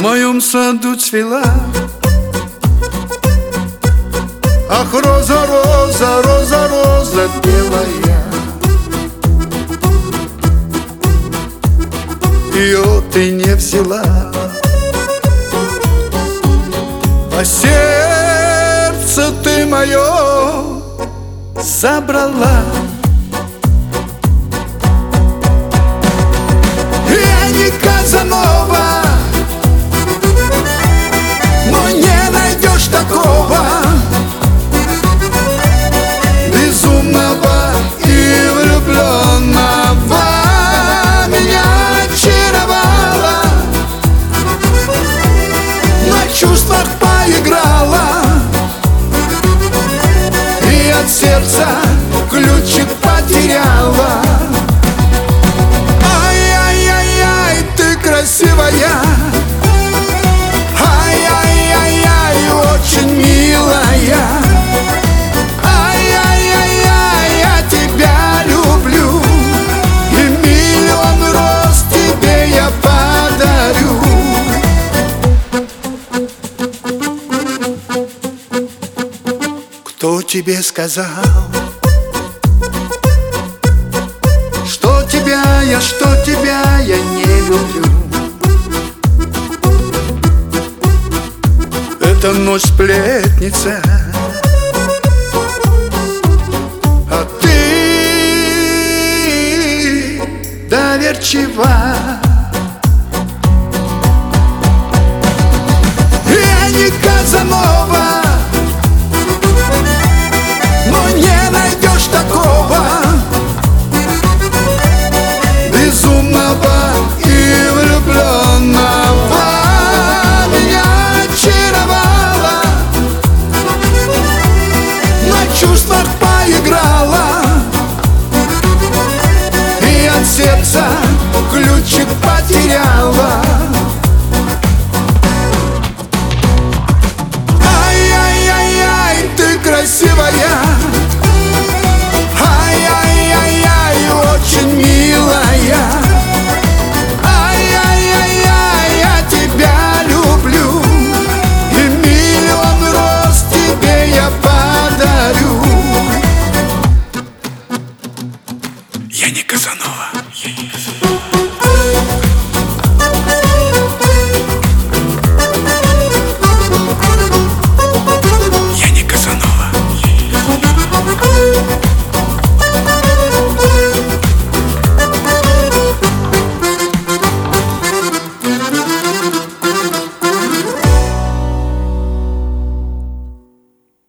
моем саду цвела. Ах, роза, роза, роза, роза белая, ее ты не взяла, а сердце ты мое забрала. Я не Казанова, но не найдешь такого безумного и влюбленного. Меня очаровала, на чувствах поиграла, и от сердца ключик потеряла. Ай-яй-яй-яй, ты красивая, ай-яй-яй-яй, очень милая. Ай-яй-яй-яй, я тебя люблю, и миллион роз тебе я подарю. Кто тебе сказал, что тебя я не люблю? Это ночь сплетница, а ты доверчива. Я не Казанова,